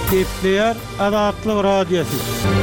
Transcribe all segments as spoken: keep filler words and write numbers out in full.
Kepler Azatlyk Radiosu.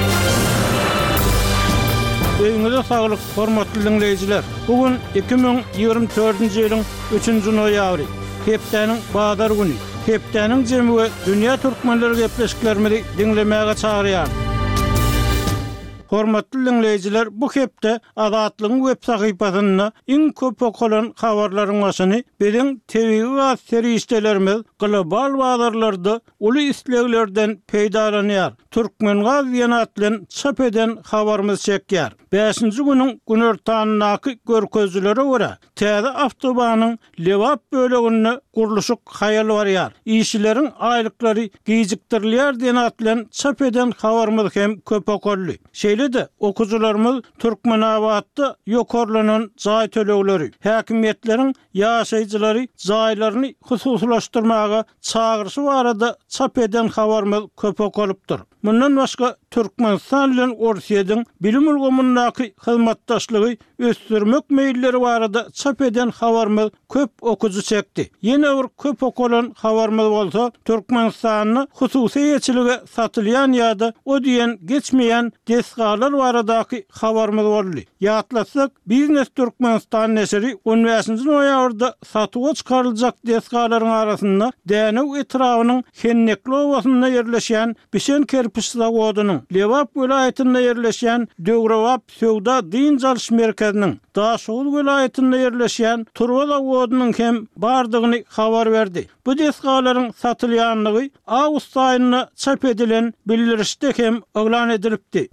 Öňüňizde saglyk, hormatly dinleýijiler. Bugün iki bin ýygrimi dördünji ýylyň üçünji noýabry. Kepdäniň Badar güni. Kepdäniň jemgy dünýä türkmenleri gepleşiklerimizi dinlemäge çagyrýar. Hormatly dinleýijiler, bu hepde Azatlygyň web sahypasyna iň köp okulan habarlaryň başyny biziň T V we seriýetlerimiz global bazarlarda uly isleglerden peýdalanýar. Türkmen gaz ýanatlyň çap eden habarymyz çekýär. beşinji günüň günertanynaky görkezlere görä täze awtobanyň Lewap böleginde guruluşyk haýal barýar. İşçileriň aýlyklary gijikdirilýär diýen atlan çap eden habarymyz hem köp okully. Şeýle-de okujularymyz Türkmenawatda ýokarlanan jaý tölegleri, häkimetleriň ýaşaýjylary jaýlaryny hususlaşdyrmaga çagyrşy barada çap eden habarymyz köp okulypdyr. Mundan başga Türkmenistan bilen Orsiýadyň bilim ulgamyndaky hyzmatdaşlygy ösdürmek meýilleri barada çap eden habarymyz köp okuju çekdi. Ýene bir köp okulan habarymyz bolsa, Türkmenistanyň hususy ýeçiligi satylýan ýa-da o diýen geçmeýän desgalar baradaky habarymyz boldy. Ýatlasak, Biznes Türkmenistan nesiri on beşinji noýabrda satyga çykaryljak desgalaryň arasynda Dänew etrawynyň Hennekli owasyna ýerleşýän Bişen kerpiç zawodynyň, Lewap welaýetinde ýerleşýän Döwrewap Söwda Dyn Jalş merkeziniň, Daşoğul welaýetinde ýerleşýän Turwa zawodynyň hem bardygyny habar berdi. Bu desgalaryň satylýanlygy awgust aýyna çap edilen bildirişde hem oglan edilipdi.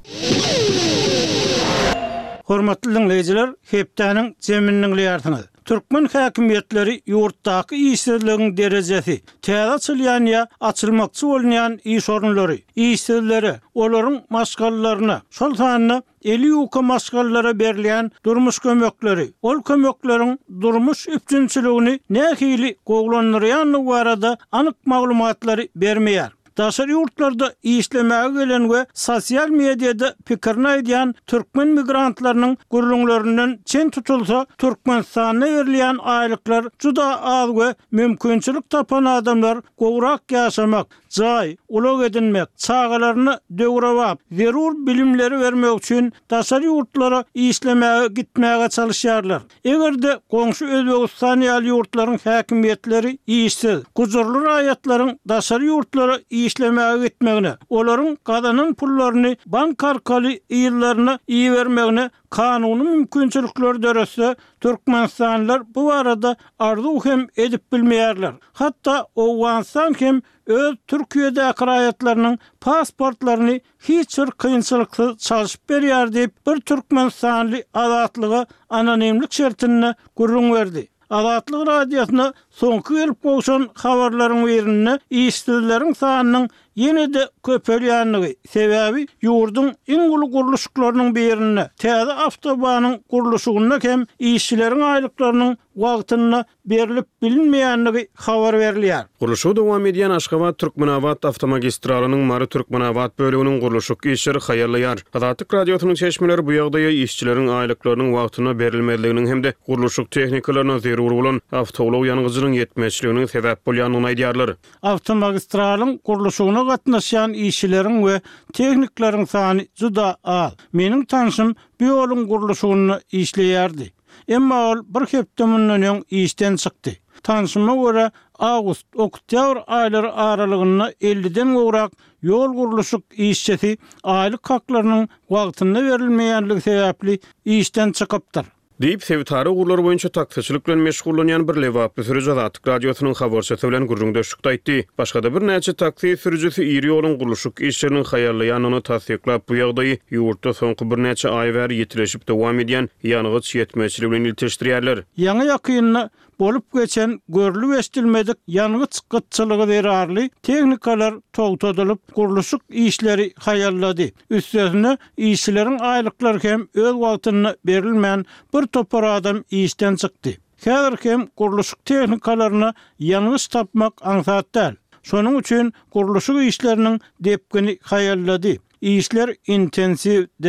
Hormatly dinleýijiler, hepdäniň jeminiň ýartyny. Türkmen häkimetleri ýurtdaky işsizligiň derejesi, täze açylýan ýa açylmakçy bolýan iş orunlary, işsizleri, olaryň maşgallaryna, şol sanyna elli uka maşgallara berilýän durmuş kömekleri, ol kömekleriň durmuş üpçünçiligini nähili goglanýarlygy barada anyk maglumatlary bermeýär. Daşary ýurtlarda işlemäge gelen we sosial mediada pikirini aýdýan türkmen migrantlarynyň gurulňlaryndan çen tutulsa, Türkmenistana berilýän aýlyklar juda az we mümkinçilik tapan adamlar gowrak ýaşamak, jaý, ulak edinmek, çağalaryny döwrewap, zerur bilimleri bermek üçin daşary ýurtlara işlemäge gitmäge çalışýarlar. Egerde goňşy Özbegistany ýaly ýurtlaryň häkimetleri işsiz, gujurly raýatlaryň daşary ýurtlara işlemäge gitmegine, olaryň gazanyň pullaryny bank arkaly ýyllaryna iý bermegine kanuny mümkinçilikler dörese Türkmenistanlylar bu barada arzu hem edip bilmeýärler. Hatda Owganistan hem öz Türkiýedäki raýatlarynyň pasportlaryny hiç bir kynçylyksy çalyşyp berýär diýip bir Türkmenistanly Azatlyga anonimlik şertine gurrun berdi. Azatlyk radiosyna soňky gelip goşan habarlaryň birinde işsizleriň sanynyň ýene-de köpelýänligi sebäbi ýurduň iň uly guruluşlarynyň birine täze awtobanyň guruluşyna hem işçileriň aýlyklarynyň wagtyna berilip bilinmeýänligi habar berilýär. Guruluşy dowam edýän Aşgabat Türkmenawat awtomagistralalynyň Mary Türkmenawat böleginiň guruluşy işleri haýarlaýar. Azatlyk radiosynyň çeşmeleri bu ýagdaýa işçileriň aýlyklarynyň wagtyna berilmediliginiň hemde guruluşy tehnikalaryna zerur bolan awtolog ýanygyjynyň ýetmeçliginiň sebäp bolýanyny aýdýarlar. Awtomagistralalyň guruluşyna gatnaşan işçileriň we tehnikleriň sany juda az. Meniň tanışym bu ýoluň guruluşyny işleýärdi. Emma ol bir hepde mundan öň işden çykdy. Tanışyma görä awgust, oktyabr aýlary aralygynda elliden gowrak ýol guruluşyk işçisi aýlyk haklarynyň wagtyna berilmeýänligi sebäpli işden çykypdyr. Diýip sevtary gurlar boýunça taksiçilik bilen meşgullanýan bir Lewap sürüji Azatlyk radiosynyň habarçysy bilen gurrundaşlyk aýtdy. Başga-da bir näçe taksi sürüjisi iri ýoluň guruluşyk işleriniň haýarlaýanyny tasdiklap bu ýagdaýy ýurtda soňky bir näçe aý bäri ýetirilip dowam edýän ýanygyç ýetmeçiligi bilen ilteşdirýärler. Ýaňy ýakyny bolup geçen görlü estilmedik ýanygyç gytçylygy berarly tehnikalar togtadylyp guruluşyk işleri haýarlady. Üstesine işçileriň aýlyklary hem öz wagtyna berilmän bir topar adam işden çykdy. Häzir hem guruluşyk tehnikalaryny ýanygyç tapmak aňsat däl. Şonuň üçin guruluşyk işleriniň depgini haýarlady. İşler intensiv däl.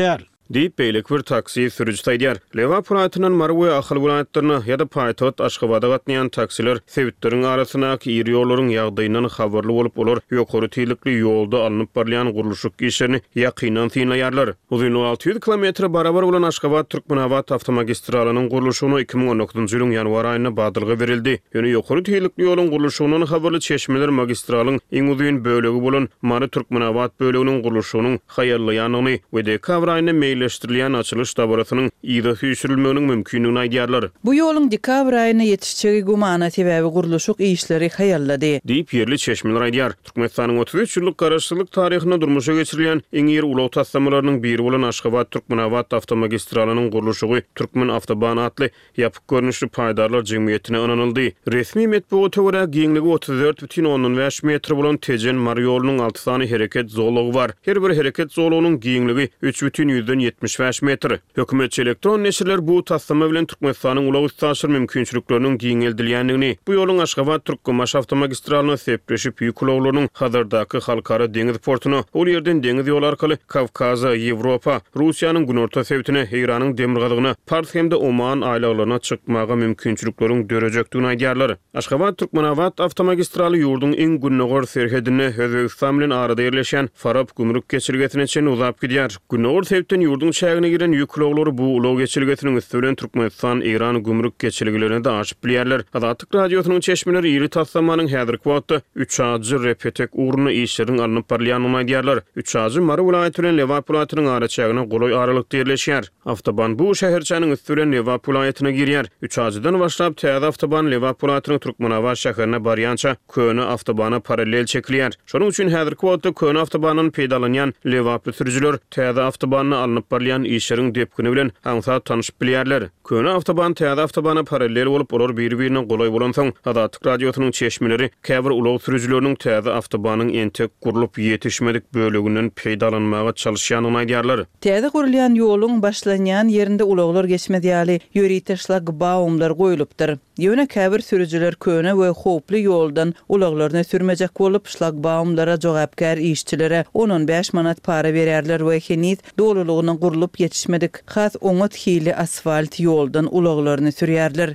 Deyip beýlik bir taksi sürücüsi aýdýar. Liverpool aýtynan Marwe ahal vilayatlaryna ýa-da paýtagat Aşgabatda gatnaýan taksiler sebitlerin arasynaky iri ýollaryň ýagdaýyndan habarly bolup olar ýokary teýlikli ýolda alınıp barlayan gurulşyk işlerini ýakynan synlaýarlar. Uzun alty ýüz kilometr barabar bolan Aşgabat Türkmenabat avtomagistralanyň gurulşyny iki miň on dokuzynjy ýylyň ýanwar aýyna badylgy berildi. Ýöne ýokary teýlikli ýoluň gurulşynyň habarly çeşmeler magistralyň iň uzun bölegi bolan Mary Türkmenabat böleginiň gurulşynyň haýarlyanyny we de kawraýyny meýleşdirilýän açylış dabarasynyň ýyda süýsürilmeginiň mümkinligini aýdýarlar. Bu ýoluň dekabr aýyna ýetişjegi gumana sebäbi gurulşyk işleri haýallady. Diýip ýerli çeşmeler aýdýar. Türkmenistanyň otuz üç ýyllyk garaşsyzlyk taryhyna durmuşa geçirilýän iň ýer ulaw taslamalarynyň biri bolan Aşgabat Türkmenabat avtomagistralanyň gurulşygy Türkmen Avtoban adly ýapyk görnüşli paýdarlar jemgyýetine onanyldy. Resmi metbuata görä giňligi otuz dört бүтүn onuň beş metr bolan Tejen Mary ýolunyň alty sany hereket zolagy bar. Her bir hereket zolagynyň giňligi üç бүтүn ýetmiş beş metr. Hökümetçi elektron neşirler bu taslama bilen Türkmenistanyň ulaw taşyr mümkinçilikleriniň giňeldilýändigini, bu ýoluň Aşgabat Türkmenabat avtomagistralına sepleşip ýük ulawlarynyň hazırdaky halkara deňiz portuny, ol ýerden deňiz ýol arkaly Kavkaza, Ýewropa, Russiýanyň günorta sebitine, Iranyň demirgalygyna, Pars hemde Oman aýlaglaryna çykmaga mümkinçilikleriň dörejekdigini aýdýarlar. Aşgabat Türkmenabat avtomagistraly ýurdun iň günnägör serhedine Özbegistan bilen arada ýerleşen Farab gümrük geçirgesine çen uzap gidýär. Günnägör sebitden ýurdun şäherine giren ýük ulawlary bu ulaw geçirgesiniň üstünden Türkmenistan, Iran gümrük geçirgelerine de aşyp bilýärler. Adatyk radiosynyň çeşmeleri ýyly taslamanyň häzirki wagtda üç ajy repetek urny işleriň alınıp barlyanyny aýdýarlar. üç ajy Mary vilayaty bilen Liverpool vilayatynyň araçagyna golay aralykda ýerleşýär. Avtoban bu şäherçanyň üstünden Liverpool vilayatyna girýär. üç ajydan başlap täze avtoban Liverpool vilayatynyň Türkmenabat şäherine barýança köne avtobana paralel çekilýär. Şonuň üçin häzirki wagtda köne avtobanyň peýdalanýan Liverpool sürüjüler täze avtobanyny alınıp barlayan işlerin depkini bilen haňsa tanyşyp bilýärler. Köne avtoban täze avtobana paralel bolup olar bir-birine golay bolan soň Adatyk radiosynyň çeşmeleri käbir ulaw sürüjüleriniň täze avtobanyň entek gurulup ýetişmedik böleginden peýdalanmaga çalışýanyny aýdýarlar. Täze gurulýan ýoluň başlanýan ýerinde ulawlar geçmedýäli ýöri taşlak baumlar goýulypdyr. Ýöne käbir sürüjüler köne we howply ýoldan ulawlaryna sürmejek bolup şlagbaumlara jogapkär işçilere on on beş manat para berýärler we henüz dolulugyny gurulup ýetişmedik has oňat hili asfalt ýoldan ulawlaryny sürýärler.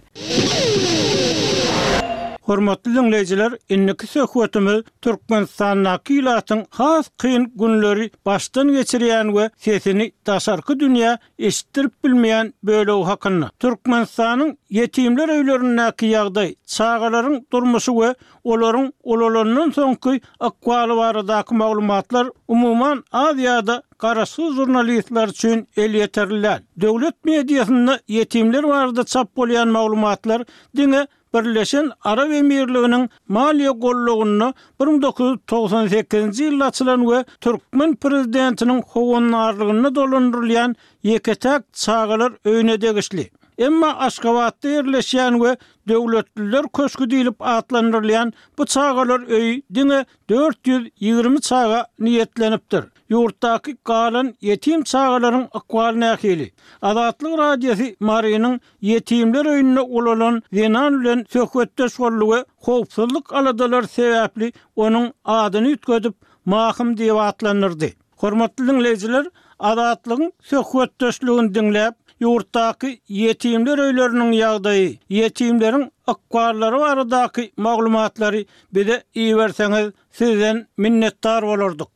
Hormatly dinleyijiler, inniki söhbetimiz Türkmenistanyň ilatyň has kyn günleri başdan geçirýän we sesini daşarky dünýä eşitdirip bilmeýän böleg hakynda. Türkmenistanyň yetimler öýlerindäki ýagdaý, çağalaryň durmuşy we olaryň olalaryndan soňky akwaly baradaky maglumatlar umumyň az ýa-da garaşsyz jurnalistler üçin el ýeterliler. Döwlet mediýasynda yetimler barada çap bolýan maglumatlar diňe Birleşen Arap Emirliğinin maliye golluğunu bir miň dokuz yüz togsan sekizinji ýylda açylan we Türkmen prezidentiniň howanlarlygyna dolandyrylýan ýeketek çağalar öýüne degişli. Emma Aşgabatda ýerleşýän we döwletliler köşkü diýilip atlandyrylýan bu çağalar öýü diňe dört yüz ýygrimi çağa niýetlenipdir. Ýurtdaky galan yetim çağalaryň akwalyny nähili. Adatlyk radiosi Marynyň yetimler öýüne ulanan Zenan bilen söhbetdeş bolýy, howpsuzlyk aladalar sebäpli onuň adyny ütküdip mahym diýip atlandyrdy. Hormatly dinleyijiler, adatlygyň söhbetdeşligini dinläp ýurtdaky yetimler öýleriniň ýagdaýy, yetimleriň akwallary baradaky maglumatlary bize iýerseňiz sizden minnetdar bolardyk.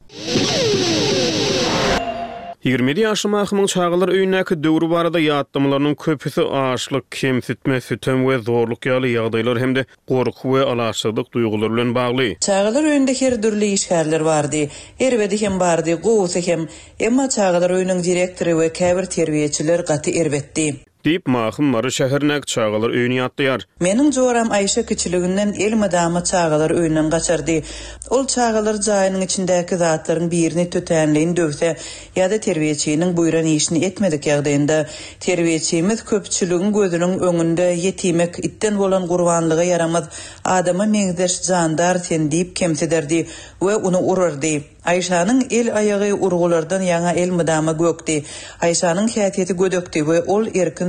ýygrimi ýaşly mahymyň çağalar öýündäki döwri barada ýatdymlarynyň köpüsi açlyk, kemsitme, sütem we zorluk ýaly ýagdaýlar hemde gorky we alaşsyzlyk duýgulary bilen bagly. Çağalar öýünde her türlü işgärler bardy. Erbedi hem bardy, gowsy hem. Emma çağalar öýüniň direktory we käbir terbiýeçiler gaty erbetdi. Deyip mahym Mary şäherine çağalar öýüni ýatdyýar. Meniň joram Aýşa kiçiliginden elmadama çağalar öýünden gaçardy. Ol çağalar jaýynyň içindäki zatlaryň birini tötänleýin döwse ýa-da terbiýeçiniň buýran işini etmedik ýagdaýynda terbiýeçimiz köpçüligiň gözüniň öňünde yetimek itten bolan gurbanlyga yaramaz adama meňzeş jandar sen diýip kemsederdi we onu urardy. Aýşanyň el ayagy urgulardan ýaňa el mydama gökdi. Aýşanyň häsiýeti gödökdi we ol erkin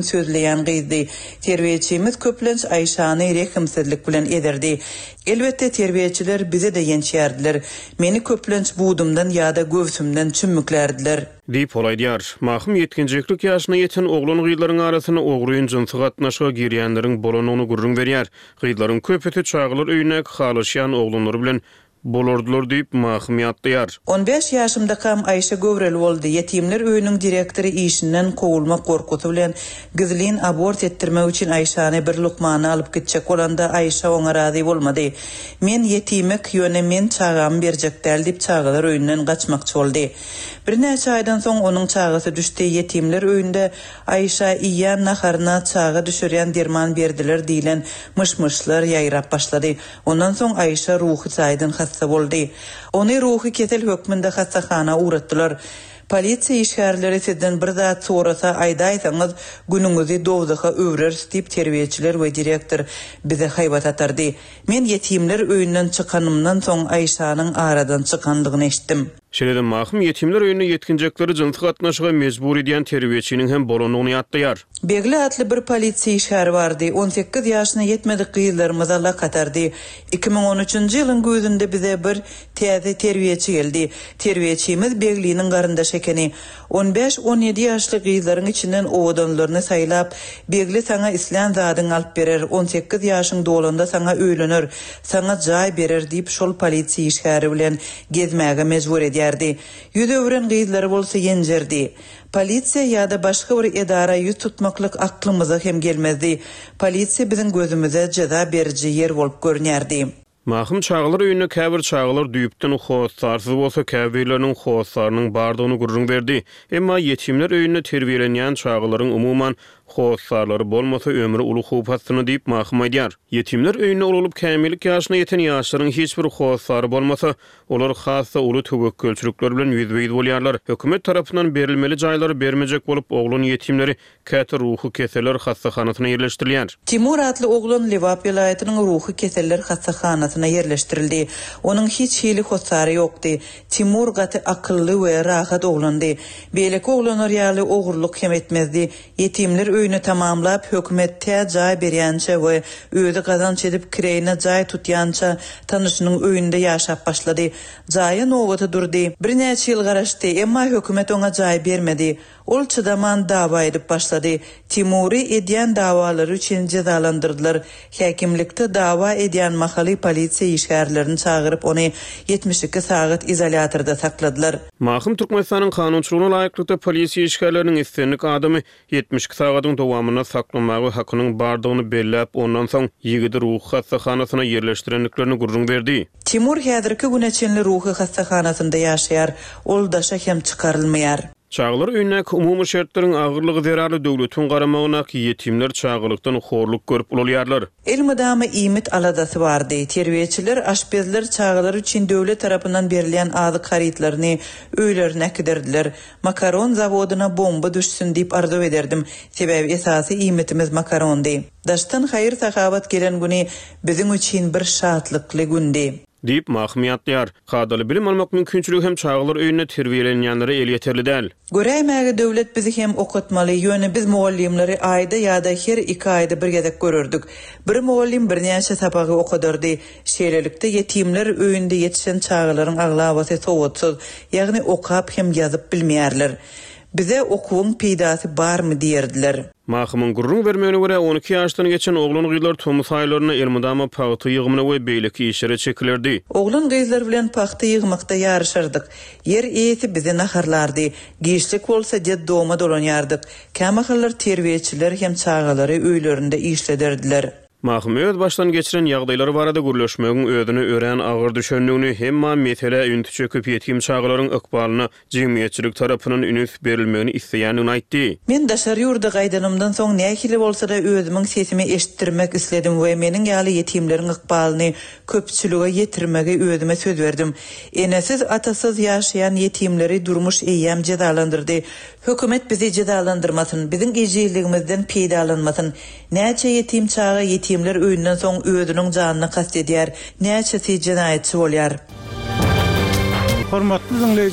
sözleyen gyzdy. Terbiýeçimiz köplenç Aýşany rehimsizlik bilen ederdi. Elbette terbiýeçiler bize de ýençýärdiler. Meni köplenç buğdumdan ýa-da göwsümden çümmüklerdiler. Diýip olaýdýar. Mahum yetkinjeklik ýaşyna ýeten oglan gyýlaryň arasyna ogruýyn jynsy gatnaşyga girýänleriň bolanyny gurrun berýär. Gyýlaryň köpeti çağılar öýüne halaşýan oglanlar bilen bolordular diýip mahum ýatdyar. on beş ýaşymda kam Aýşa Gövrel boldy. Yetimler öýüniň direktori işinden kowulmak gorkuty bilen gyzlyn abort etdirmek üçin Aýşany bir lukmany alyp gitjek bolanda Aýşa oňa razy bolmady. Men yetimek ýöne men çağam berjek däl diýip çağalar öýünden gaçmakçy boldy. Bir näçe aýdan soň onuň çağasy düşdi. Yetimler öýünde Aýşa iýän naharna çağa düşürýän derman berdiler diýilen myşmyşlar ýaýrap başlady. Ondan soň Aýşa ruhy çaýdan boldy. Ony ruhy ketel hökmünde hassahana uğratdylar. Polisiýa işgärleri sizden bir zat sorasa aýdaýsaňyz günüňizi dowdaga öwrer diýip terbiýeçiler we direktor bize haýbat atardy. Men yetimler öýünden çykanymdan soň Aýşanyň aradan çykandygyny eşitdim. Şeýle mahum yetimler öýüne yetkinjekleri jynsy gatnaşyga mejbur edýän terbiýeçiniň hem bolanyny ýatdyar. Begli atly bir polisiýa işgäri bardy. on sekiz ýaşyna ýetmedik gyýlarymyza la katardy. iki ming on üçinji ýylyň gözünde bize bir täze terbiýeçi geldi. Terbiýeçimiz Begliniň garyndaş ekeni. on beş on ýedi ýaşly gyýlaryň içinden owadanlaryny saýlap, Begli saňa islam zadyň alyp berer, on sekiz ýaşyň dolanda saňa öýlenir, saňa jaý berer diýip şol polisiýa işgäri bilen gezmäge mejbur edýär. Ýüz öwren gyýlary bolsa ýenjerdi. Polisiýa ýa-da başga bir edara ýüz tutmaklyk aklymyza hem gelmezdi. Polisiýa biziň gözümize jaza beriji ýer bolup görnýärdi. Mahum çağılar öýüne käbir çağılar düýüpden hoýsarsy bolsa käbirleriň hoýsarynyň bardygyny gurrun berdi. Emma yetimler öýüne terbiýelenýän çağılaryň umuman hoýsarlary bolmasa ömrü uly hupatyny diýip mahum aýdýar. Yetimler öýüne olup kämillik ýaşyna ýeten ýaşlaryň hiç bir hoýsary bolmasa, olar hassa uly töwekkülçilikler bilen ýüzbeýid bolýarlar. Hökümet tarapyndan berilmeli jaýlary bermejek bolup oglan yetimleri käte ruhy keseler hassahanasyna ýerleşdirilýär. Timur adly oglan Lewap vilayatynyň ruhy keseler hassahanasyna ýerleşdirildi. Onuň hiç hili hoýsary ýokdy. Timur gaty akylly we rahat oglandy. Beýleki oglanlar ýaly ogurluk hem etmezdi. Yetimler öýüni tamamlap hökümet tä jaý berýänçe we öýde gazanç edip kireýine jaý tutýança tanışynyň öýünde ýaşap başlady. Jaýy nowaty durdy. Bir näçe ýyl garaşdy, emma hökümet oňa jaý bermedi. Ol çıdaman dawa edip başlady. Timuri edýän dawalary üçin cezalandyrdylar. Häkimlikde dawa edýän mahally polisiýa işgärlerini çağıryp ony yetmiş iki saat izolatorda sakladylar. Mahum Türkmenistanyň kanunçylygyna laýyklykda polisiýa işgärleriniň istenlik adamy yetmiş iki sagatyň dowamyna saklamagy hakynyň bardygyny belläp, ondan soň ýigidi ruh hassahanasyna ýerleşdirenliklerini gurrun berdi. Timur häzirki güneçenli ruhy hassahanasyna ýaşaýar. Ol daşa hem çykarylmaýar. Çağılar öýünek umumy şertleriň agyrlygy zerarly döwletiň garamagyna yetimler çağılykdan horluk görüp bolýarlar. Elmydamy Ýmit aladasy bardy. Terbiýeçiler, aşpezler çağılar üçin döwlet tarapyndan berilýän azyk haritlaryny öýlerine kiderdiler. Makaron zawodyna bomba düşsün diýip arzu ederdim. Sebebi esasy Ýmitimiz makarondy. Daşdan haýyr sahabat gelen güni biziň üçin bir şatlykly gündi. Diýip mahum ýatdyar. Hadaly bilim almak mümkinçiligi hem çağılar öýüne terbiýelenýänlere el ýeterli däl. Göräýmäge döwlet bizi hem okutmaly. Ýöne biz muallimleri aýda ýa-da her iki aýda bir gezek görürdük. Bir muallim bir näçe sapagy okudurdy. Şeýlelikde yetimler öýünde ýetişen çağılaryň aglabasy sowatsyz, ýagny okap hem ýazyp bilmeýärler. Bize okuwun peýdasy barmy diýerdiler. Mahumyň gurrun bermegine görä on iki ýaşdan geçen oglan gyýlar Tomus aýlaryna Elmydama paxta ýygymyna we beýleki işlere çekilerdi. Oglan gyýlar bilen paxta ýygmakda ýarışardyk. Yer eýeti bizi naharlardy. Giýişlik bolsa jet dowma dolanýardyk. Kämahallar terbiýeçiler hem çağalary öýlerinde işlederdiler. Mahum öz başdan geçiren ýagdaýlary barada gürleşmegiň özüne ören agyr düşenligini hemma mesele ünti çöküp ýetim çağalaryň ykbalyna jemgyýetçilik tarapyndan ünüs berilmegini isleýänini aýtdy. Men daşary ýurda gaýdanymdan soň nähili bolsa-da özümiň sesimi eşitdirmek isledim we meniň ýaly ýetimleriň ykbalyny köpçülige ýetirmege özüme söz berdim. Enesiz atasyz ýaşaýan ýetimleri durmuş eýýäm jezalandyrdy. Hökümet bizi jezalandyrmasyn, biziň ejizligimizden peýdalanmasyn. Näçe ýetim çağa ýetimler öýünden soň özüniň janyny kast edýär, näçesi jinaýatçy bolýar. Hormatly dinleýijiler,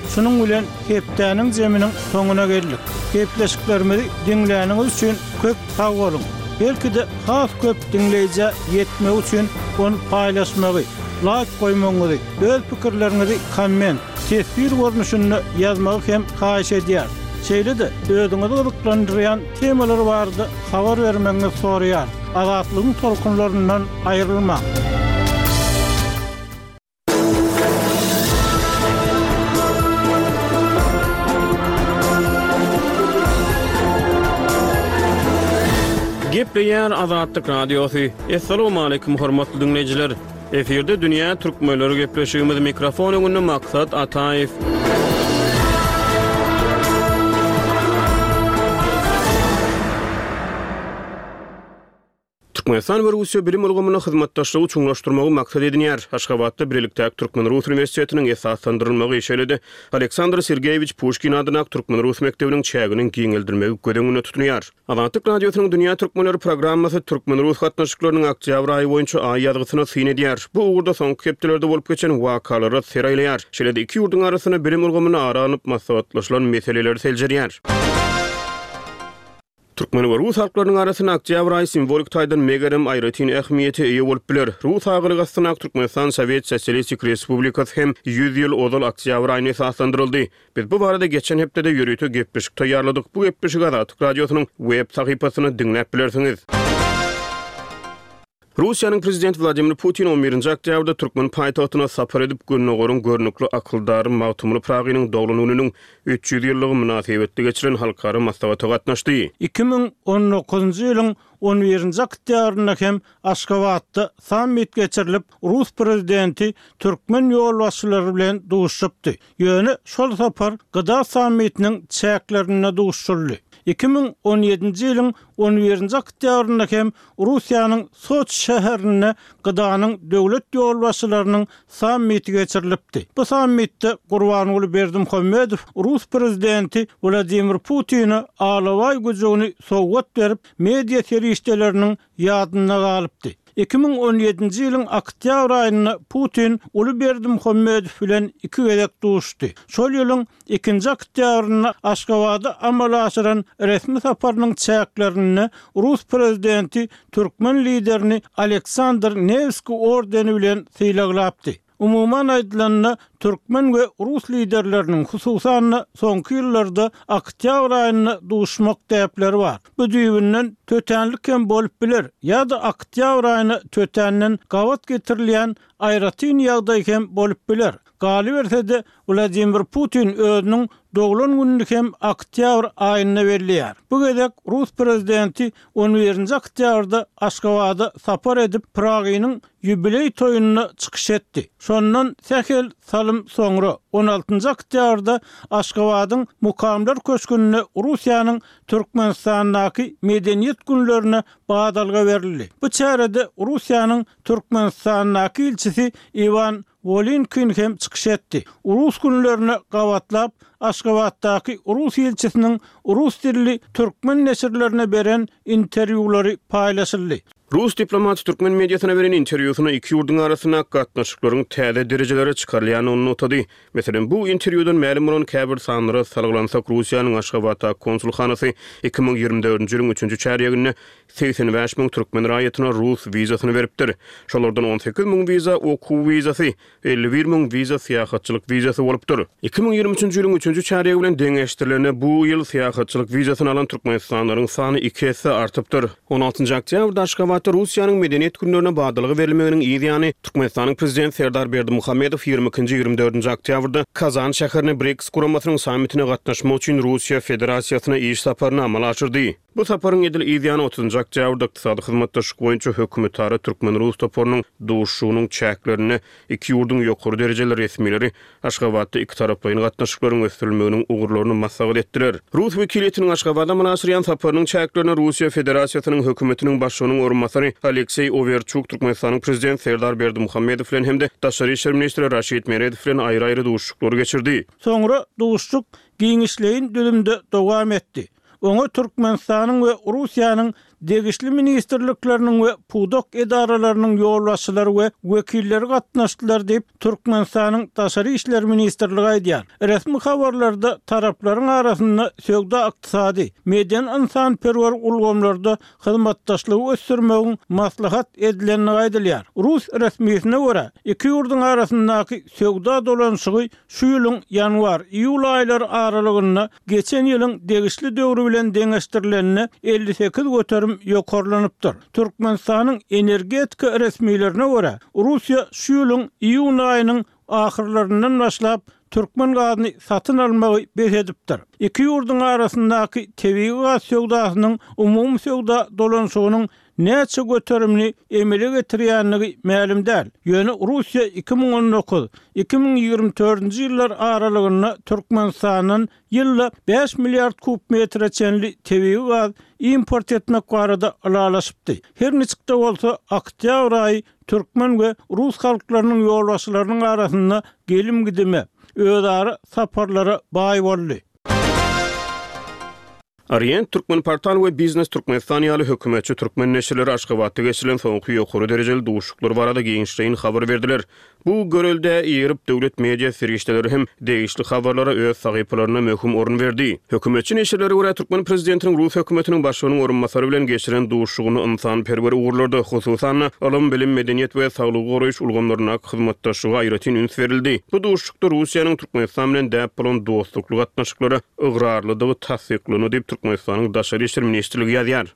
şunun bilen hepdäniň jeminiň soňuna geldik. Gepleşiklerimizi dinläniňiz üçin köp sag bolun. Belki de has köp dinleýje ýetmek üçin onu paýlaşmagy, like goýmaňyzy, öz pikirleriňizi komment, tesbir görnüşünde ýazmagy hem haýyş edýär. Şeýle de özüňizi gyzyklandyrýan temalar bardy, habar bermeňizi soraýar. Azatlygyň tolkunlaryndan aýrylmak. Gepleýär Azatlyk radiosu. Assalamu alaykum hormatly dinleýijiler. Eferde dünýä türkmenleri gepleşigimiz mikrofon öňünde maksat Ataýew. Türkmenistan we Russiýa bilim ulgamyny hyzmatdaşlygy çuňlaşdyrmagy maksat edinýär. Aşgabatda birlikde Türkmen-Rus Universitetiniň esaslandyrylmagy işeledi. Aleksandr Sergeyevich Pushkin adyna Türkmen-Rus mektebiniň çägini giňeldirmegi gödeňine tutulýar. Azatlyk radiosynyň Dünýä türkmenleri programmasy Türkmen-Rus gatnaşyklarynyň oktýabr aýy boýunça aý ýazgysyna syn edýär. Bu ugurda soňky hepdelerde bolup geçen wakalary seraýlaýar. Şeýle iki ýurduň arasyna bilim ulgamyny aranyp maslahatlaşylan meseleleri seljerýär. Türkmen we Rus halklarynyň arasyna oktýabr aýy simbolik taýdan megerem aýratyn ähmiýeti eýe bolup biler. Rus aglygasyna Türkmenistan Sowet Sosialistik Respublikasy hem yüz ýyl ozal oktýabr aýyny esaslandyryldy. Biz bu barada geçen hepdede ýürüýte gepleşik taýýarladyk. Bu gepleşik Azatlyk radiosynyň web sahypasyny dinläp bilersiňiz. Russiýanyň prezidenti Vladimir Putin on birinji oktýabrda Türkmen paýtagtyna sapar edip Gürnogorun görnükli akyldary Mawtumly Pragynyň doglanunynyň üç ýüz ýyllygy münasibetli geçiren halkara maslahaty gatnaşdy. iki ming on dokuzunji ýylyň on birinji oktýabrynda hem Aşgabatda sammit geçirilip Rus prezidenti Türkmen ýolbaşçylary bilen duşupdy. Ýöne şol sapar gyda sammitiniň çäklerine duşuldy. iki ming on ýedinji ýylyň on birinji oktýabrynda hem Russiýanyň Soç şäherine gydanyň döwlet ýolbaşçylarynyň sammiti geçirilipdi. Bu sammitde Gurbanuly Berdimuhammedow Rus prezidenti Vladimir Putin'i alaway güjüni sowgat berip media terişdeleriniň ýadyna galypdy. iki ming on ýedinji ýylyň oktýabr aýyna Putin Uly Berdimuhammedow bilen iki gezek duşdy. Şol ýylyň ikinji oktýabryna Aşgabatda amal aşyran resmi saparynyň çäklerini Rus prezidenti Türkmen liderini Aleksandr Nevski ordeni bilen sylaglapdy. Umuman aýdylanyna Türkmen we Rus liderleriniň hususan soňky ýyllarda oktýabr aýyna duşmak täpleri bar. Bu düýbünden tötenlik hem bolup biler. Ýa-da oktýabr aýyna tötenden gawat getirilýän aýratyn ýagdaý hem bolup biler. Gali bersede Vladimir Putin özüniň doglan günini hem oktýabr aýyna berýär. Bu gezek Rus prezidenti on birinji oktýabrda Aşgabatda sapar edip Pragynyň ýubiley toýunyna çykyş etdi. Şondan sähel salym soňra on altynji oktýabrda Aşgabatyň mukamlar köşkünine Russiýanyň Türkmenistandaky medeniýet günlerine badalga berildi. Bu çärede Russiýanyň Türkmenistandaky ilçisi Ivan Volinkin hem çykyş etdi. Rus günlerine gawatlap Aşgabatdaky Rus ilçisiniň Rus dilli türkmen neşirlerine beren interwýulary paýlaşyldy. Rus diplomat Türkmen mediasyna beren interwýusyna iki ýurduň arasyna gatnaşyklaryň täze derejelere çykarylýany unutdy. Meselem bu interwýudan ma'lum bolan käbir sanlary salglansak Russiýanyň Aşgabatda konsulxanasy iki ming ýygrimi dördünji ýylyň üçünji çärýeginde seksen beş ming türkmen raýatyna Rus wizasyny beripdir. Şolardan on sekiz ming wiza okuw wizasy, elli bir ming wiza syýahatçylyk wizasy bolupdyr. iki ming ýygrimi üçünji ýylyň üçünji çärýegi bilen deňeşdirilen bu ýyl syýahatçylyk wizasyny alan türkmenistanlaryň sany iki esse artypdyr. on altynji oktýabrda Aşgabat Russiýanyň medeniýet günlerine badalygy berilmeginiň ýa-ni Türkmenistanyň prezidenti Serdar Berdimuhammedow ýygrimi ikinji ýygrimi dördünji oktýabrda Kazan şäherine BRICS guramasynyň sammitine gatnaşmak üçin Russiýa Federasiýasyna iş saparyny amala aşyrdy. Bu saparyň edil ýa-ni otuzunji oktýabrda ykdysady hyzmatdaşlyk boýunça hökümetary Türkmen-Rus toporunyň duşunyň çäklerini iki ýurduň ýokary derejeler resmileri Aşgabatda iki taraplaryň gatnaşyklaryň ösdirilmeginiň ugurlaryny maslahat etdiler. Rus wekiliýetiniň Aşgabatda manaşyryan saparynyň çäklerini Russiýa Federasiýasynyň hökümetiniň başlygynyň orunmasary Aleksey Overchuk Türkmenistanyň prezidenti Serdar Berdimuhammedow bilen hemde Daşary işler ministri Raşid Meredow bilen aýry-aýry duşuklary geçirdi. Soňra duşuk giňişleýin dölimde dowam etdi. Oňa Türkmenistanyň we Russiýanyň degişli ministerliklerinin we pudok edaralarynyň ýolbaşçylary we wekilleri gatnaşdylar diýip Türkmenistanyň Daşary işler ministrligi aýdýar. Resmi habarlarda taraplaryň arasynda söwda ykdysady, median insan perwer ulgamlarda hyzmatdaşlygy ösdürmegiň maslahat edileni aýdylýar. Rus resmiýetine görä, iki ýurduň arasyndaky söwda dolanşygy şu ýylyň ýanwar-iýul aýlary aralygynda geçen ýylyň degişli döwrü bilen deňeşdirilenine elli sekiz göterim ýokarlanypdyr. Türkmenistanyň energetika resmiýetlerine görä, Russiýa şu ýylyň iýun aýynyň ahyrlaryndan başlap Türkmen gazyny satyn almagy beredipdir. Iki ýurduň arasyndaky tebii gaz söwdasynyň umum söwda dolanşygynyň näçe göterimli emele getirýänligi ma'lum däl. Ýöne Russiýa iki ming on dokuz iki ming ýygrimi dördünji ýyllar aralygynda Türkmenistanyň ýylda beş milliard kub metre çenli tebii gaz import etmek barada alalaşypdy. Her niçikde bolsa oktýabr aýy Türkmen we Rus halklarynyň ýolbaşçylarynyň arasynda gelim gidime, özara saparlara baý boldy. Orient Türkmen portal we Business Türkmenistan ýaly hökümetçi türkmen neşirleri Aşgabatda geçilen soňky ýokary derejeli duşuklar barada giňişleýin habar berdiler. Bu görelde ýerip döwlet media serişdeleri hem degişli habarlara öz sahypalaryna möhüm orun berdi. Hökümetçi neşirleri görä Türkmen prezidentiniň Rus hökümetiniň başlygynyň orunmasary bilen geçiren duşugyny insan perwer uğurlarda hususan alam bilim medeniýet we saglyk goraýyş ulgamlaryna hyzmatdaşlygy aýratyn üns berildi. Bu duşukda Russiýanyň Türkmenistan bilen däp bolan dostlukly gatnaşyklary ıgrarlydygy tasdiklany diýip Türkmenistanyň Daşary işler ministrligi ýazýar.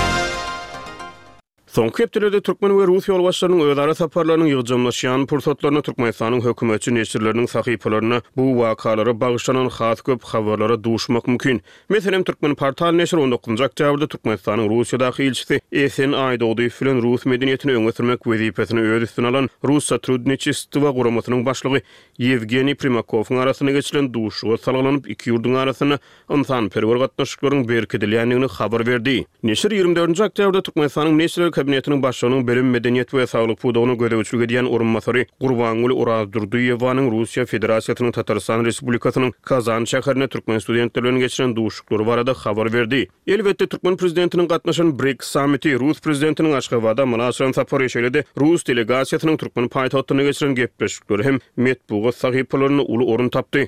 Soňky hepdelerde Türkmen we Rus ýolbaşçylarynyň özara saparlarynyň ýygjamlaşýan pursatlaryna Türkmenistanyň hökümetçi neşirleriniň sahypalaryna bu wakalary bagyşlanan has köp habarlara duşmak mümkin. Meselem Türkmen portal neşir on dokuzunji oktýabrda Türkmenistanyň Russiýadaky elçisi Esen Aýdowy bilen Rus medeniýetini öňe sürmek wezipesini öz üstüne alan Rus Satrudnichestwo guramasynyň başlygy Yevgeniy Primakowyň arasyna geçilen duşuga salgylanyp iki ýurduň arasyna insan perwer gatnaşyklaryň berkidilýänligini habar berdi. Neşir ýygrimi dördünji oktýabrda Türkmenistanyň neşir kabinetiniň başlygynyň bilim medeniýet we saglyk pudagyny gödäwçilik edýän urunmasary Gurbanguly Urazdurduýewaň Russiýa Federasiýasynyň Tatarstan Respublikasynyň Kazan şäherine türkmen studentleriniň geçiren duşuklary barada habar berdi. Elbetde Türkmen prezidentiniň gatnaşan B R I C S samiti Rus prezidentiniň Aşgabatda münasibet sapary şeýledi. Rus delegasiýasynyň türkmen paýtagtyna geçiren gepleşikleri hem metbuat sahypalaryna uly orun tapdy.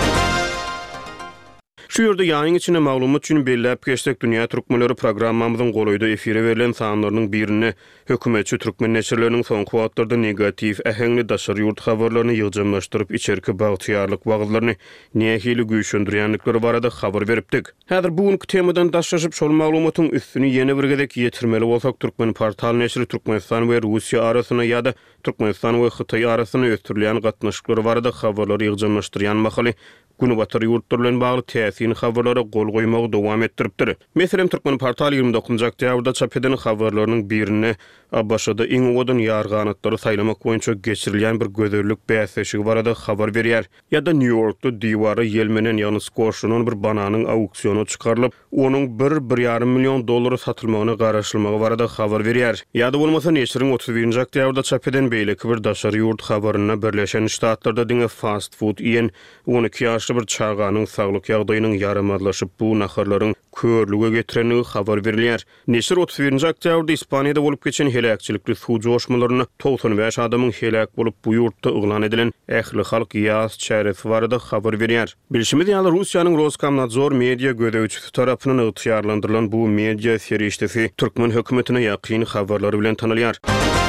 Şu ýerde ýaýyň içine maglumat üçin belläp geçsek dünýä türkmenleri programmamyzyň golaýda efire berilen sanlarynyň birini hökümetçi türkmen neşirleriniň soňky wagtlarda negativ ähengli daşary ýurt habarlaryny ýygjamlaşdyryp içerki bagtyýarlyk wagtlaryny nähili güýçlendirýänlikleri barada habar beripdik. Häzir bu günki temadan daşlaşyp şol maglumatyň üstüni ýene bir gedek ýetirmeli bolsak Türkmen portal neşri Türkmenistan we Russiýa arasyna ýa-da Türkmenistan we Hytaý arasyna ötürilýän gatnaşyklary barada habarlary ýygjamlaşdyrýan mahaly Günü batar ýurtlar bilen bagly täsirli habarlara gol goýmagy dowam etdiripdir. Meselem Türkmen portal ýygrimi dokuzunji oktýabrda çap eden habarlarynyň birini Abbaşada iň owadan ýarganatlary saýlamak boýunça geçirilýän bir gözellik bäsleşigi barada habar berýär. Ýa-da New Yorkda diwary ýelmenen ýany skoşunyň bir bananyň auksiona çykarylyp, onuň bir bir ýarym million dollara satylmagyna garaşylmagy barada habar berýär. Ýa-da bolmasa neşiriň otuz birinji oktýabrda çap eden beýleki bir daşary ýurt habaryna Birleşen Ştatlarda diňe fast food ýen on iki ýaşly bir çağanyň saglyk ýagdaýynyň ýaramadlaşyp bu naharlaryň körlüge getirenligi habar berilýär. Neşir otuz birinji oktýabrda Ispaniýada bolup geçen helakçylikli suw joşmalaryna doksan beş adamyň helak bolup bu ýurtda uglan edilen ähli halk ýaz çäresi barada habar berýär. Bilişimiz ýaly Russiýanyň Roskomnadzor media gödäwçisi tarapyndan ygtyýarlandyrylan bu media serişdesi Türkmen hökümetine ýakyn habarlary bilen tanylýar.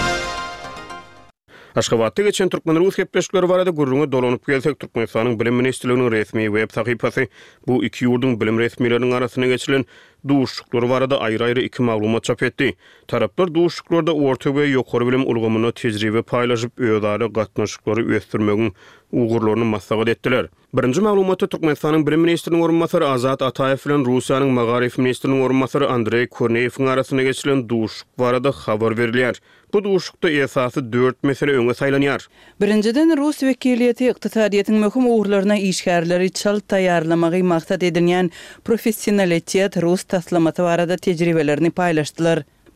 Aşgabatda geçen Türkmen Rus gepleşikleri barada gurruna dolanyp gelsek Türkmenistanyň bilim ministrliginiň resmi web sahypasy bu iki ýurduň bilim resmiýetleriniň arasyna geçilen duşuklary barada aýry-aýry iki maglumat çap etdi. Taraplar duşuklarda orta we ýokary bilim ulgamyny tejribe paýlaşyp öýdary gatnaşyklary ösdürmegiň ugurlaryny maslahat etdiler. Birinji maglumatda Türkmenistanyň bilim ministriniň orunmasary Azat Ataýew bilen Russiýanyň Magarif ministriniň orunmasary Andrey Korneýewiň arasyna geçilen duşuk barada habar berilýär. Bu duşukda esasy dört mesele öňe saýlanýar. Birinciden Rus wekiliýeti ykdysadyýetyň möhüm ugurlaryna işgärleri çal taýýarlamagy maksat edilýän professionalitet Rus taslamaty barada tejribelerini paýlaşdylar.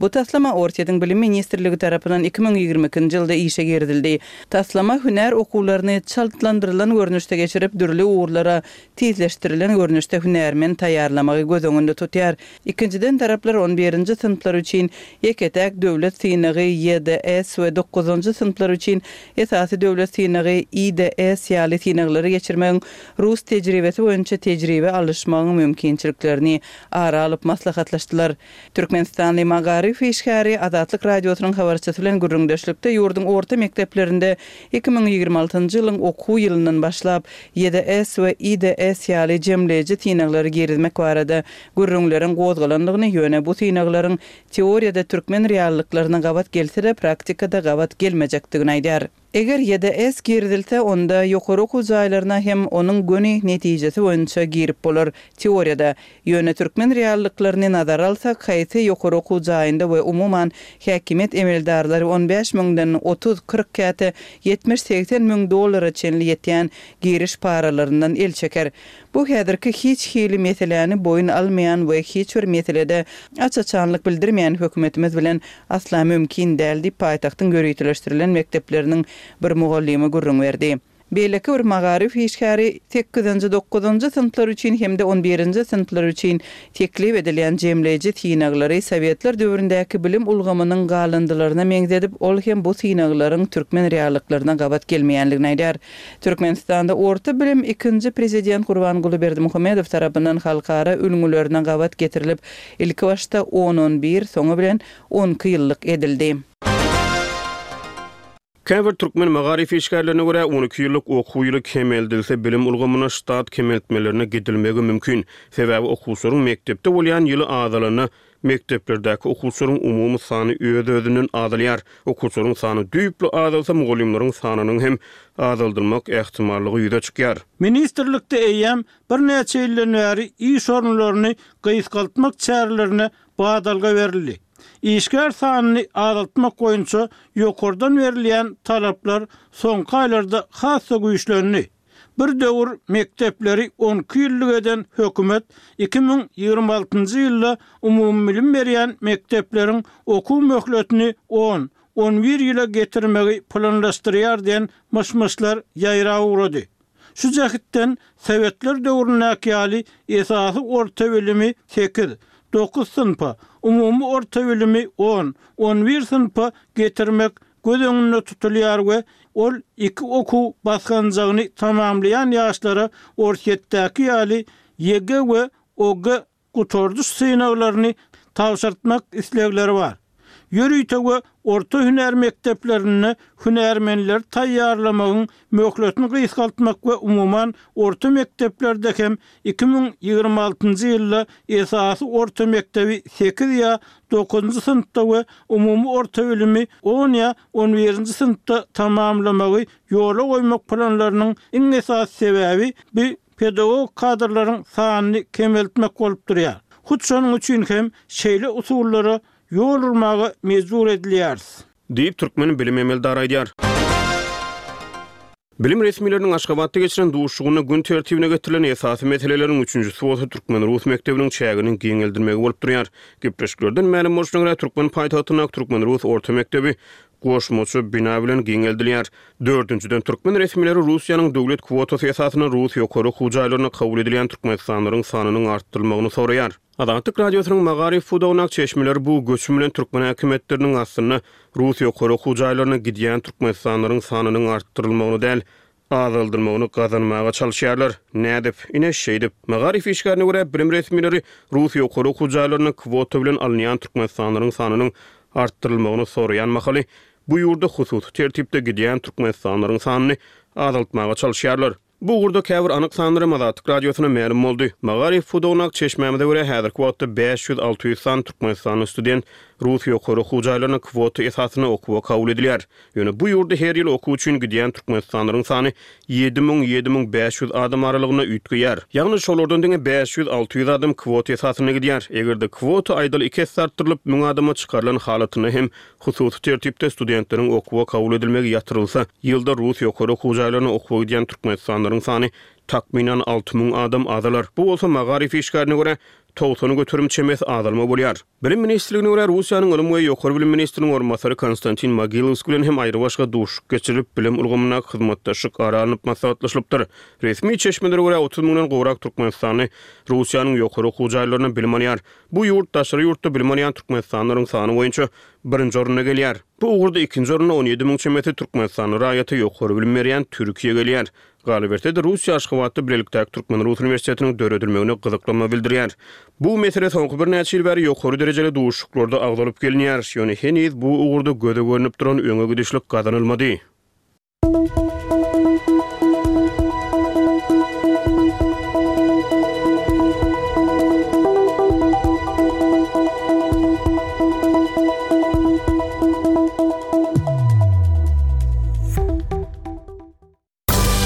Bu taslama Ortaýyň Bilim Ministrligi tarapyndan iki bin ýygrimi ikinji ýylda işe girdildi. Taslama hünär okuwlaryny çaltlandyrylan görnüşde geçirip dürli uğurlara tezleşdirilen görnüşde hünärmen taýýarlamagy göz öňünde tutýar. İkinciden taraplar on birinji sınıflar üçin ýeketäk döwlet synygy Y D S we dokuzunjy sınıflar üçin esasy döwlet synygy I D S ýaly synyglary geçirmegiň rus tejribesi boýunça tejribe alışmagyň mümkinçiliklerini ara alyp maslahatlaşdylar. Türkmenistanly Magarif işgäri Azatlyk radiosynyň habarçysy bilen gürrüňdeşlikde ýurdun orta mekdeplerinde iki bin ýygrimi altynjy ýylyň okuw ýylyndan başlap Y D S we I D S ýaly jemleji synyglary girizmek barada gürrüňleriň gozgalandygyny ýöne bu synyklaryň teoriýada türkmen reallyklaryna gabat gelse-de praktikada gabat gelmejekdigini aýdýar. Eger Y D S girdilse onda ýokary okuw jaýlaryna hem onuň göni netijesi boýunça girip bolar. Teoriýada ýöne türkmen reallyklaryny nazara alsak, haýsy ýokary okuw jaýynda we umuman häkimet emeldarlary on beş miňden otuz kırk käte yetmiş seksen miň dollara çenli ýetýän giriş paralaryndan el çeker. Bu häzirki hiç hili meseleni boyun almayan we hiç bir meselede açaçanlyk bildirmeýän hökümetimiz bilen asla mümkin däl diýip paýtagtyň görýütleşdirilen mektepleriniň bir mugallimy gurrun berdi. Beýleki bir Magarif işgäri sekizinji dokuzunjy sınıflar üçin hemde on birinji sınıflar üçin teklip edilen jemleji synaglary Sowetler döwründäki bilim ulgamynyň galandylaryna meňzedip, ol hem bu synaglaryň türkmen reallyklaryna gabat gelmeýänligini aýdýar. Türkmenistanda orta bilim ikinji prezident Gurbanguly Berdimuhammedow tarapyndan halkara ülgülerine gabat getirilip, ilki başta on on bir, soňa bilen on iki ýyllyk edildi. Käbir türkmen Magarif işgärlerine görä on iki ýyllyk okuw ýyly kemeldilse bilim ulgamyna ştat kemeltmelerine gidilmegi mümkin. Sebäbi okuwçylaryň mektepde bolýan ýyly azalany mekteplerdäki okuwçylaryň umumy sany öz-özünden azalýar. Okuwçylaryň sany düýpli azalsa mugallimleriň sanynyň hem azaldyrmak ähtimallygy ýüze çykýar. Ministrlikde eýem bir neçe ýyldan bäri iş orunlaryny gyýsgaltmak çärelerini badalga berildi. İşgär sanyny azaltmak boýunça ýokardan berilýän talaplar soňky aýlarda hassa güýçlendi. Bir döwür mektepleri on iki ýyllyk eden hökümet iki bin ýygrimi altynjy ýylda umumy bilim berýän mektepleriň okuw möhletini on on bir ýyla getirmegi planlaşdyrýar diýen maşmaşlar ýaýra uğrady. Şu jähitden Sowetler döwründäki ýaly esasy orta bilimi sekiz dokuz sınıfa, umumy orta bilimi on on bir sınıfa getirmek göz öňünde tutulýar we ol iki okuw basganjagyny tamamlayan ýaşlara ortaýetdäki ýaly Y G we O G gutorduş synaglaryny tawşartmak islegleri bar. Ýörüýte we orta hünär mekteplerini hünärmenler taýýarlamagyň möhletini gysgaltmak we umuman orta mekteplerde hem iki bin ýygrimi altynjy ýylda esasy orta mektebi sekiz ýa dokuzunjy sınıfda we umumy orta bilimi on ýa on birinji sınıfda tamamlamagy ýola goýmak planlarynyň iň esasy sebäbi bir pedagog kadrlaryň sanyny kemeltmek bolup durýar. Hut şonuň üçin hem şeýle usullary ýol urmagy mejbur edilýär diýip türkmen bilim emeldari aýdýar. Bilim resmileriniň Aşgabatda geçiren duşugyny gün tertibine getirilen esasy meseleleriň üçünjüsi bolsa türkmen Rus mektebiniň çägini giňeldirmegi bolup durýar. Gepleşiklerden ma'lum bolşuna görä türkmen paýtagtyna türkmen Rus orta mektebi goşmaçy bina bilen giňeldilýär. Dördüncüden türkmen resmileri Russiýanyň döwlet kwotasy esasyna Rus ýokary okuw jaýlaryna kabul edilen türkmenistanyň sanynyň artdyrylmagyny soraýar. Azatlyk radiosynyň Magarif fudawnak çeşmeleri bu göçüm bilen türkmen häkimetleriniň aslynda Rus ýokary okuw jaýlaryna gidýän türkmenistanyň sanynyň artdyrylmagyny däl, azaldyrmagyny gazanmaga çalyşýarlar. Nädip, ineşeýdip, Magarif işgärine görä bilim resmileri Rus ýokary okuw jaýlaryna kwota bilen alynýan türkmenistanyň sanynyň artdyrylmagyny soraýan mahaly bu ýurda hususy tertipde gidýän türkmenistanyň sanyny azaltmaga çalyşýarlar. Bu gurda käbir anyk sanlary Azatlyk radiosyna ma'lum boldy. Magarif fudawnak çeşmemde görä häzirki wagtda beş ýüz alty ýüz san türkmenistanyň student Rus ýokary okuw jaýlaryna kwota esasyna okuwa kabul edilýär. Ýöne bu ýurda her ýyl okuw üçin gidýän türkmenistanyň sany ýedi miň ýedi miň beş ýüz adam aralygyna üýtgýär. Ýagny şolardan diňe beş ýüz alty ýüz adam kwota esasyna gidýär. Egerde kwota aýdaly iki artdyrylyp miň adama çykarylan halatyny hem hususy tertipde studentleriň okuwa kabul edilmegi ýatyrylsa, ýylda Rus ýokary okuw jaýlaryna okuwa gidýän türkmenistanyň ýaşaýanlaryň sany takminan alty mиң adam adalar. Bu bolsa Magarif işgärine görä Towtony götürüm çemes adalma bolýar. Bilim ministrligine görä Russiýanyň Ilm we ýokary bilim ministriniň ornbasary Konstantin Mogilovskiy bilen hem aýry başga duşuk geçirip bilim ulgamyna hyzmatdaşlyk aralanyp maslahatlaşypdyr. Resmi çeşmelere görä otuz miňden gowrak Türkmenistany Russiýanyň ýokary okuw jaýlaryna bilim alýar. Bu ýurt daşary ýurtda bilim alýan türkmenistanyň sany boýunça birinji oruna gelýär. Bu ugurda ikinji oruna on ýedi miň çemeti Türkmenistany raýaty ýokary bilim berýän Türkiýe gelýär. Galiberte de Russiya aşkıvatı Bilelikdäki Türkmen Rus Üniversitetiniň döredilmegine gyzyklama bildirýär. Bu mesele soňky bir näçe ýyl bäri ýokary derejeli duşuklarda agdalyp gelinýär. Ýöne heniz bu ugurda göze görünip duran öňe gidişlik gazanylmady.